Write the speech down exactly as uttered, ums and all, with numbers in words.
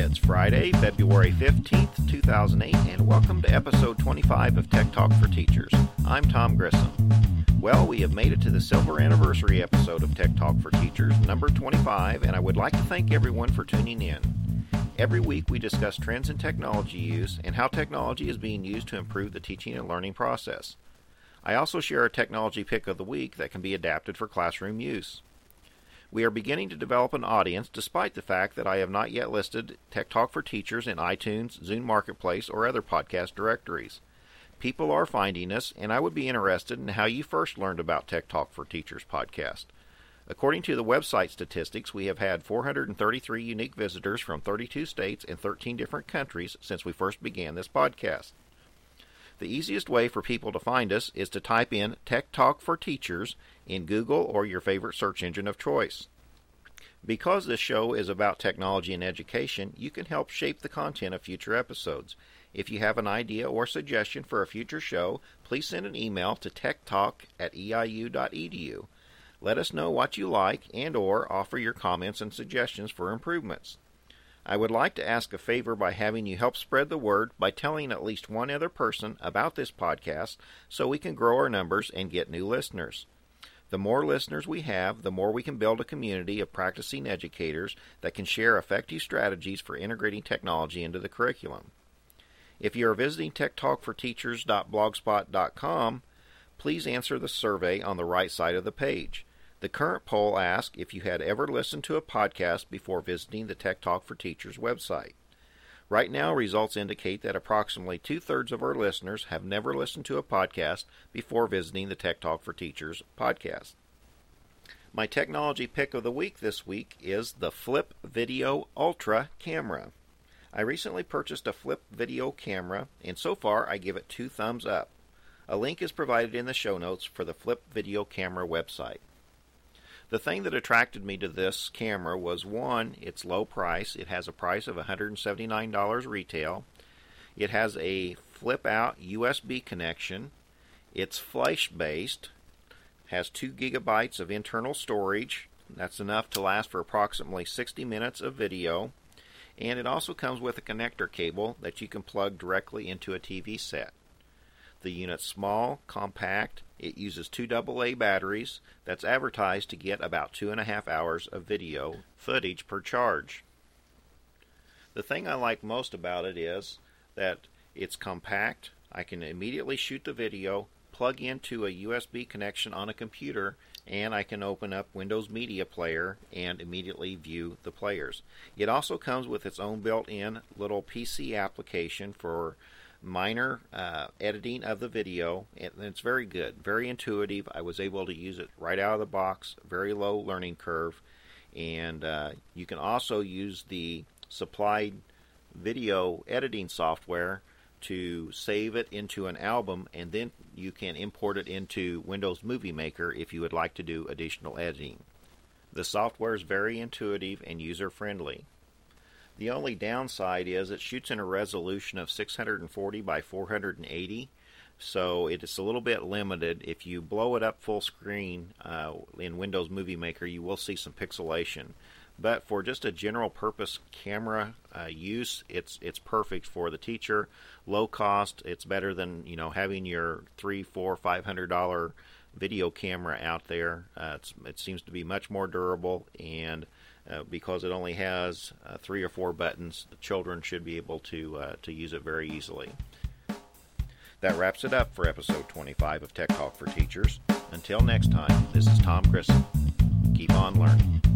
It's Friday, February fifteenth, two thousand eight, and welcome to episode twenty-five of Tech Talk for Teachers. I'm Tom Grissom. Well, we have made it to the silver anniversary episode of Tech Talk for Teachers, number twenty-five, and I would like to thank everyone for tuning in. Every week we discuss trends in technology use and how technology is being used to improve the teaching and learning process. I also share a technology pick of the week that can be adapted for classroom use. We are beginning to develop an audience despite the fact that I have not yet listed Tech Talk for Teachers in iTunes, Zune Marketplace, or other podcast directories. People are finding us, and I would be interested in how you first learned about Tech Talk for Teachers podcast. According to the website statistics, we have had four hundred thirty-three unique visitors from thirty-two states and thirteen different countries since we first began this podcast. The easiest way for people to find us is to type in Tech Talk for Teachers in Google or your favorite search engine of choice. Because this show is about technology and education, you can help shape the content of future episodes. If you have an idea or suggestion for a future show, please send an email to techtalk at e i u dot e d u. Let us know what you like and or offer your comments and suggestions for improvements. I would like to ask a favor by having you help spread the word by telling at least one other person about this podcast so we can grow our numbers and get new listeners. The more listeners we have, the more we can build a community of practicing educators that can share effective strategies for integrating technology into the curriculum. If you are visiting tech talk for teachers dot blogspot dot com, please answer the survey on the right side of the page. The current poll asks if you had ever listened to a podcast before visiting the Tech Talk for Teachers website. Right now, results indicate that approximately two-thirds of our listeners have never listened to a podcast before visiting the Tech Talk for Teachers podcast. My technology pick of the week this week is the Flip Video Ultra camera. I recently purchased a Flip Video camera, and so far I give it two thumbs up. A link is provided in the show notes for the Flip Video camera website. The thing that attracted me to this camera was, one, its low price. It has a price of one hundred seventy-nine dollars retail. It has a flip-out U S B connection. It's flash-based, has two gigabytes of internal storage. That's enough to last for approximately sixty minutes of video. And it also comes with a connector cable that you can plug directly into a T V set. The unit's small, compact. It uses two double A batteries that's advertised to get about two and a half hours of video footage per charge. The thing I like most about it is that it's compact. I can immediately shoot the video, plug into a U S B connection on a computer, and I can open up Windows Media Player and immediately view the players. It also comes with its own built-in little P C application for minor uh, editing of the video, and it's very good, very intuitive. I was able to use it right out of the box, very low learning curve, and uh, you can also use the supplied video editing software to save it into an album, and then you can import it into Windows Movie Maker if you would like to do additional editing. The software is very intuitive and user-friendly. The only downside is it shoots in a resolution of six hundred forty by four hundred eighty, so it's a little bit limited. If you blow it up full screen uh, in Windows Movie Maker, you will see some pixelation. But for just a general purpose camera uh, use, it's it's perfect for the teacher. Low cost. It's better than you know having your three, four, five hundred dollar video camera out there. Uh, it's, it seems to be much more durable, and Uh, because it only has uh, three or four buttons, the children should be able to uh, to use it very easily. That wraps it up for episode twenty-five of Tech Talk for Teachers. Until next time, this is Tom Grissom. Keep on learning.